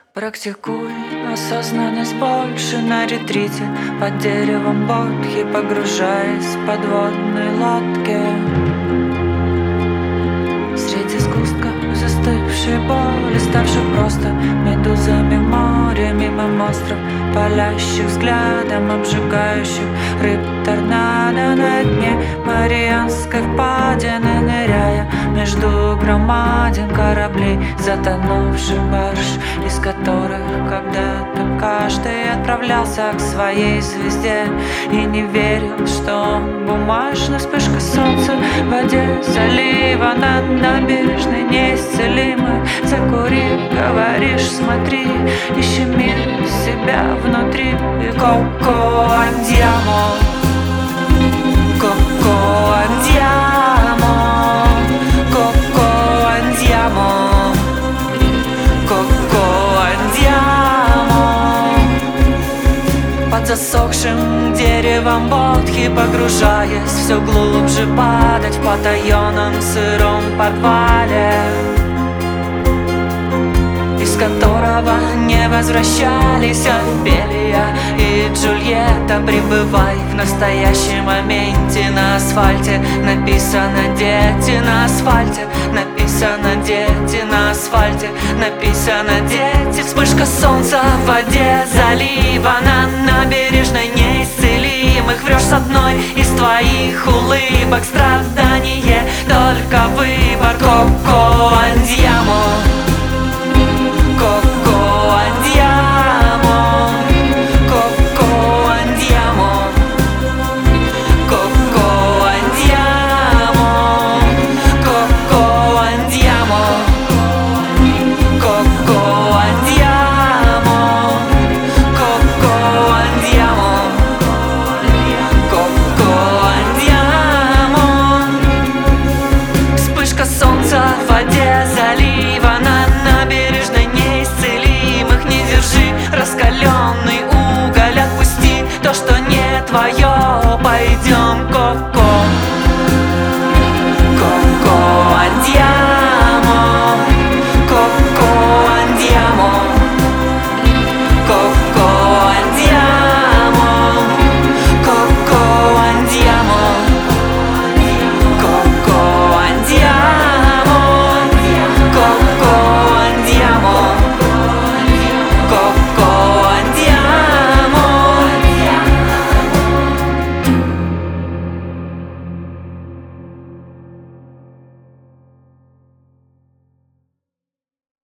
Практикуй осознанность больше на ретрите, под деревом бодхи, погружаясь в подводной лодке. Среди сгустков застывшей боли, ставших просто медузами моря, мимо монстров, палящих взглядом, обжигающих рыб торнадо на дне Марианской впадины, ныряя между громадин кораблей, затонувших барж, из которых когда-то каждый отправлялся к своей звезде и не верил, что бумажная вспышка солнца в воде залива над набережной неисцелимой. Закурив, говоришь, смотри, ищи мир себя внутри. Коко андиамо, коко андиамо, коко андиамо, коко андиамо. Под засохшим деревом бодхи, погружаясь все глубже, падать в потаенном сыром подвале, из которого не возвращались Офелия и Джульетта. Пребывай в настоящем моменте. На асфальте написано «Дети», на асфальте написано «Дети», на асфальте написано «Дети». Вспышка солнца в воде залива на набережной неисцелимых. Врешь с одной из твоих улыбок, страдание, только выбор. Коко андиамо,